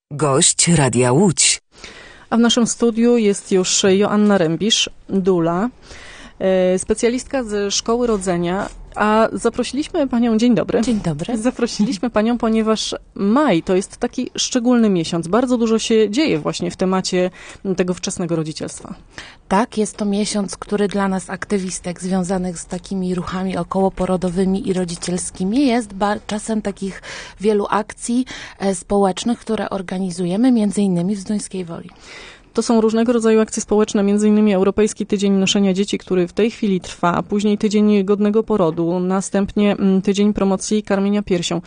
Gość Radia Łódź. A w naszym studiu jest już Joanna Rębisz, doula, specjalistka ze Szkoły Rodzenia. A zaprosiliśmy panią, dzień dobry. Dzień dobry. Zaprosiliśmy panią, ponieważ maj to jest taki szczególny miesiąc. Bardzo dużo się dzieje właśnie w temacie tego wczesnego rodzicielstwa. Tak, jest to miesiąc, który dla nas aktywistek związanych z takimi ruchami okołoporodowymi i rodzicielskimi jest czasem takich wielu akcji społecznych, które organizujemy, między innymi w Zduńskiej Woli. To są różnego rodzaju akcje społeczne, m.in. Europejski Tydzień Noszenia Dzieci, który w tej chwili trwa, później Tydzień Godnego Porodu, następnie Tydzień Promocji Karmienia Piersią.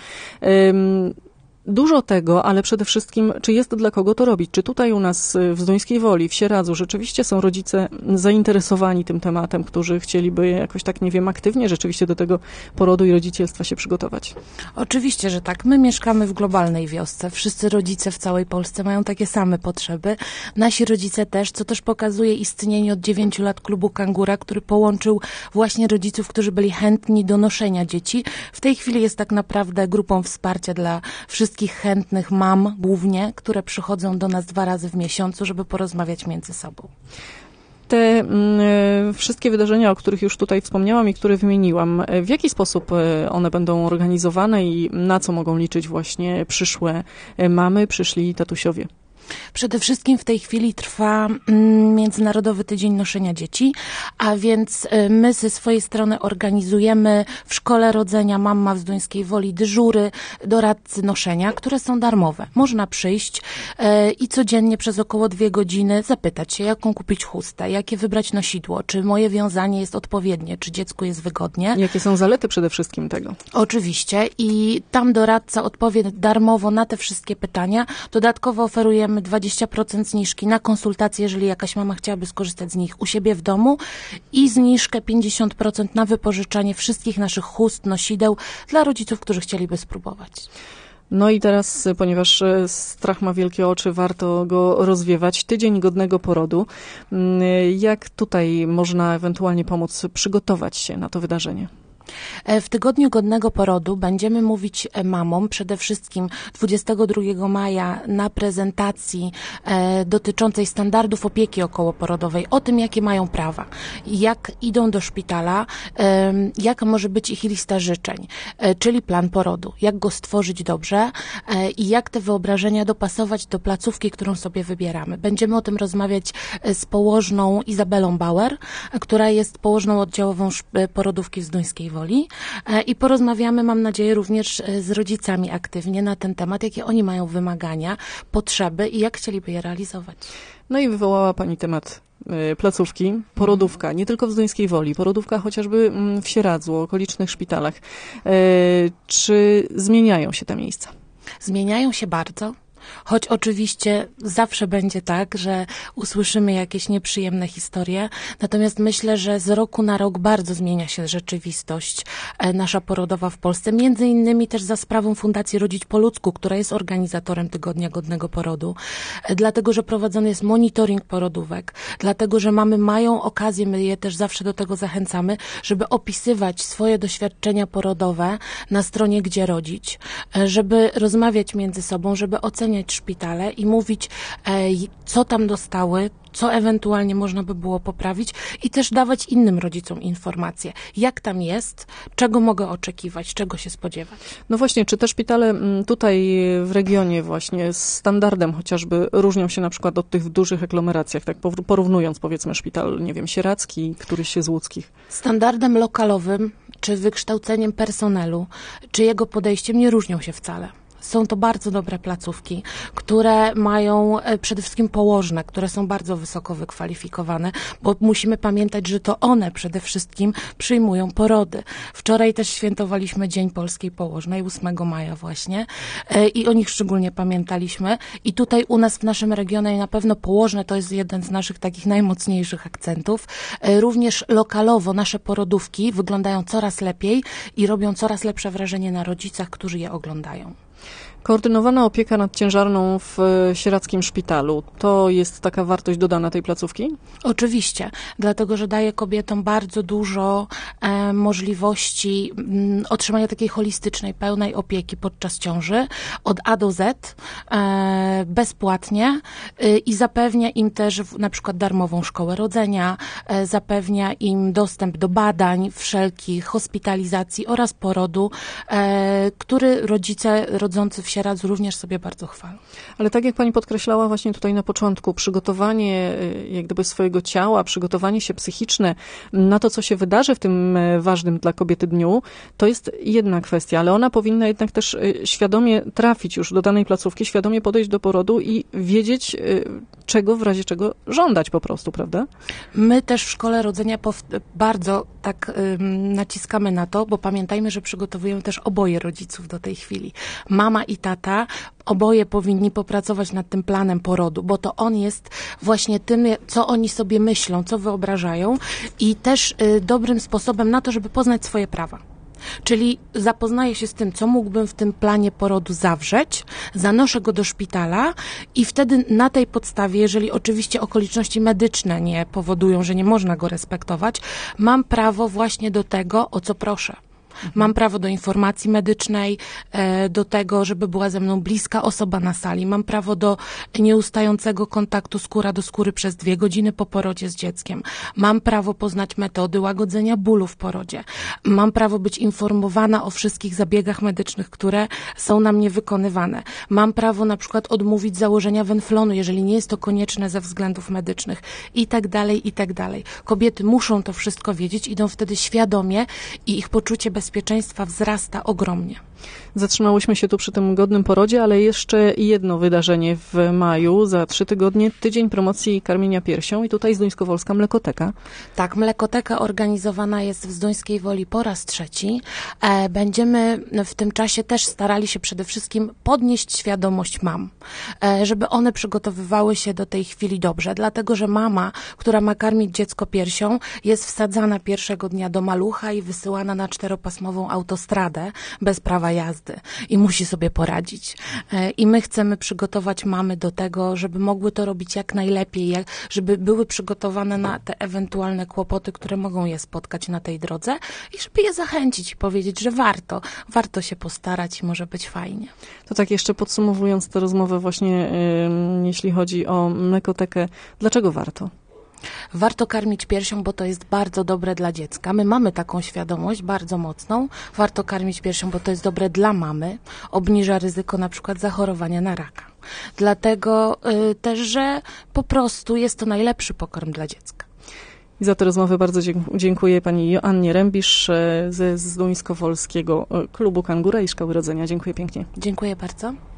Dużo tego, ale przede wszystkim, czy jest dla kogo to robić? Czy tutaj u nas w Zduńskiej Woli, w Sieradzu rzeczywiście są rodzice zainteresowani tym tematem, którzy chcieliby jakoś tak, nie wiem, aktywnie rzeczywiście do tego porodu i rodzicielstwa się przygotować? Oczywiście, że tak. My mieszkamy w globalnej wiosce. Wszyscy rodzice w całej Polsce mają takie same potrzeby. Nasi rodzice też, co też pokazuje istnienie od 9 lat klubu Kangura, który połączył właśnie rodziców, którzy byli chętni do noszenia dzieci. W tej chwili jest tak naprawdę grupą wsparcia dla wszystkich chętnych mam głównie, które przychodzą do nas 2 razy w miesiącu, żeby porozmawiać między sobą. Te wszystkie wydarzenia, o których już tutaj wspomniałam i które wymieniłam, w jaki sposób one będą organizowane i na co mogą liczyć właśnie przyszłe mamy, przyszli tatusiowie? Przede wszystkim w tej chwili trwa Międzynarodowy Tydzień Noszenia Dzieci, a więc my ze swojej strony organizujemy w Szkole Rodzenia Mama w Zduńskiej Woli dyżury, doradcy noszenia, które są darmowe. Można przyjść i codziennie przez około 2 godziny zapytać się, jaką kupić chustę, jakie wybrać nosidło, czy moje wiązanie jest odpowiednie, czy dziecku jest wygodnie. Jakie są zalety przede wszystkim tego? Oczywiście i tam doradca odpowie darmowo na te wszystkie pytania. Dodatkowo oferujemy 20% zniżki na konsultacje, jeżeli jakaś mama chciałaby skorzystać z nich u siebie w domu i zniżkę 50% na wypożyczanie wszystkich naszych chust, nosideł dla rodziców, którzy chcieliby spróbować. No i teraz, ponieważ strach ma wielkie oczy, warto go rozwiewać. Tydzień Godnego Porodu. Jak tutaj można ewentualnie pomóc przygotować się na to wydarzenie? W Tygodniu Godnego Porodu będziemy mówić mamom przede wszystkim 22 maja na prezentacji dotyczącej standardów opieki okołoporodowej, o tym, jakie mają prawa, jak idą do szpitala, jaka może być ich lista życzeń, czyli plan porodu, jak go stworzyć dobrze i jak te wyobrażenia dopasować do placówki, którą sobie wybieramy. Będziemy o tym rozmawiać z położną Izabelą Bauer, która jest położną oddziałową porodówki w Zduńskiej Woli. I porozmawiamy, mam nadzieję, również z rodzicami aktywnie na ten temat, jakie oni mają wymagania, potrzeby i jak chcieliby je realizować. No i wywołała pani temat placówki, porodówka, nie tylko w Zduńskiej Woli, porodówka chociażby w Sieradzu, okolicznych szpitalach. Czy zmieniają się te miejsca? Zmieniają się bardzo. Choć oczywiście zawsze będzie tak, że usłyszymy jakieś nieprzyjemne historie, natomiast myślę, że z roku na rok bardzo zmienia się rzeczywistość nasza porodowa w Polsce, między innymi też za sprawą Fundacji Rodzić po ludzku, która jest organizatorem Tygodnia Godnego Porodu, dlatego, że prowadzony jest monitoring porodówek, dlatego, że mamy mają okazję, my je też zawsze do tego zachęcamy, żeby opisywać swoje doświadczenia porodowe na stronie Gdzie Rodzić, żeby rozmawiać między sobą, żeby oceniać szpitale i mówić, co tam dostały, co ewentualnie można by było poprawić i też dawać innym rodzicom informacje, jak tam jest, czego mogę oczekiwać, czego się spodziewać. No właśnie, czy te szpitale tutaj w regionie właśnie z standardem chociażby różnią się na przykład od tych w dużych aglomeracjach, tak porównując powiedzmy szpital, nie wiem, sieradzki, któryś z łódzkich? Standardem lokalowym, czy wykształceniem personelu, czy jego podejściem nie różnią się wcale. Są to bardzo dobre placówki, które mają przede wszystkim położne, które są bardzo wysoko wykwalifikowane, bo musimy pamiętać, że to one przede wszystkim przyjmują porody. Wczoraj też świętowaliśmy Dzień Polskiej Położnej, 8 maja właśnie, i o nich szczególnie pamiętaliśmy. I tutaj u nas w naszym regionie na pewno położne to jest jeden z naszych takich najmocniejszych akcentów. Również lokalowo nasze porodówki wyglądają coraz lepiej i robią coraz lepsze wrażenie na rodzicach, którzy je oglądają. Koordynowana opieka nad ciężarną w sieradzkim szpitalu, to jest taka wartość dodana tej placówki? Oczywiście, dlatego, że daje kobietom bardzo dużo możliwości otrzymania takiej holistycznej, pełnej opieki podczas ciąży od A do Z, bezpłatnie i zapewnia im też na przykład darmową szkołę rodzenia, zapewnia im dostęp do badań wszelkich, hospitalizacji oraz porodu, który rodzice rodzący w Sieradzu również sobie bardzo chwalą. Ale tak jak pani podkreślała właśnie tutaj na początku, przygotowanie jak gdyby swojego ciała, przygotowanie się psychiczne na to, co się wydarzy w tym ważnym dla kobiety dniu, to jest jedna kwestia, ale ona powinna jednak też świadomie trafić już do danej placówki, świadomie podejść do porodu i wiedzieć, czego w razie czego żądać po prostu, prawda? My też w Szkole Rodzenia bardzo tak naciskamy na to, bo pamiętajmy, że przygotowujemy też oboje rodziców do tej chwili. Mama i tata, oboje powinni popracować nad tym planem porodu, bo to on jest właśnie tym, co oni sobie myślą, co wyobrażają i też dobrym sposobem na to, żeby poznać swoje prawa. Czyli zapoznaję się z tym, co mógłbym w tym planie porodu zawrzeć, zanoszę go do szpitala i wtedy na tej podstawie, jeżeli oczywiście okoliczności medyczne nie powodują, że nie można go respektować, mam prawo właśnie do tego, o co proszę. Mam prawo do informacji medycznej, do tego, żeby była ze mną bliska osoba na sali. Mam prawo do nieustającego kontaktu skóra do skóry przez 2 godziny po porodzie z dzieckiem. Mam prawo poznać metody łagodzenia bólu w porodzie. Mam prawo być informowana o wszystkich zabiegach medycznych, które są na mnie wykonywane. Mam prawo na przykład odmówić założenia wenflonu, jeżeli nie jest to konieczne ze względów medycznych i tak dalej, i tak dalej. Kobiety muszą to wszystko wiedzieć, idą wtedy świadomie i ich poczucie bezpieczeństwa wzrasta ogromnie. Zatrzymałyśmy się tu przy tym godnym porodzie, ale jeszcze jedno wydarzenie w maju, za 3 tygodnie, tydzień promocji karmienia piersią i tutaj Zduńskowolska Mlekoteka. Tak, Mlekoteka organizowana jest w Zduńskiej Woli po raz 3. Będziemy w tym czasie też starali się przede wszystkim podnieść świadomość mam, żeby one przygotowywały się do tej chwili dobrze, dlatego że mama, która ma karmić dziecko piersią, jest wsadzana pierwszego dnia do malucha i wysyłana na 4-pasmową autostradę bez prawa jazdy i musi sobie poradzić. I my chcemy przygotować mamy do tego, żeby mogły to robić jak najlepiej, żeby były przygotowane na te ewentualne kłopoty, które mogą je spotkać na tej drodze i żeby je zachęcić i powiedzieć, że warto się postarać i może być fajnie. To tak jeszcze podsumowując tę rozmowę właśnie, jeśli chodzi o Mlekotekę, dlaczego warto? Warto karmić piersią, bo to jest bardzo dobre dla dziecka. My mamy taką świadomość bardzo mocną. Warto karmić piersią, bo to jest dobre dla mamy. Obniża ryzyko na przykład zachorowania na raka. Dlatego też, że po prostu jest to najlepszy pokarm dla dziecka. I za tę rozmowę bardzo dziękuję pani Joannie Rębisz ze Zduńskowolskiego Klubu Kangura i Szkoły Rodzenia. Dziękuję pięknie. Dziękuję bardzo.